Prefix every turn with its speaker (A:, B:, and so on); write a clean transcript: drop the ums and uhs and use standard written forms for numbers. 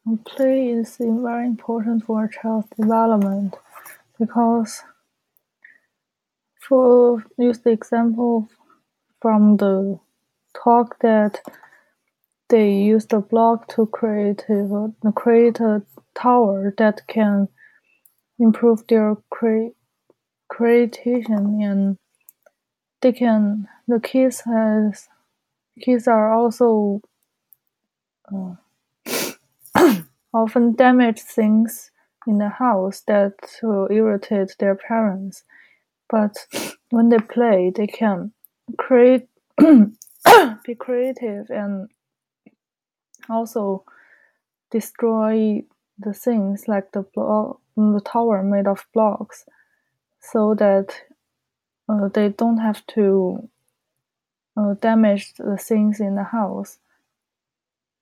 A: Play is very important for a child's development because, for use the example from the talk that they use the block to create a tower that can improve their creation, and the kids are also often damage things in the house that will irritate their parents. But when they play, they can create, be creative, and also destroy the things like the tower made of blocks, so that they don't have to damage the things in the house.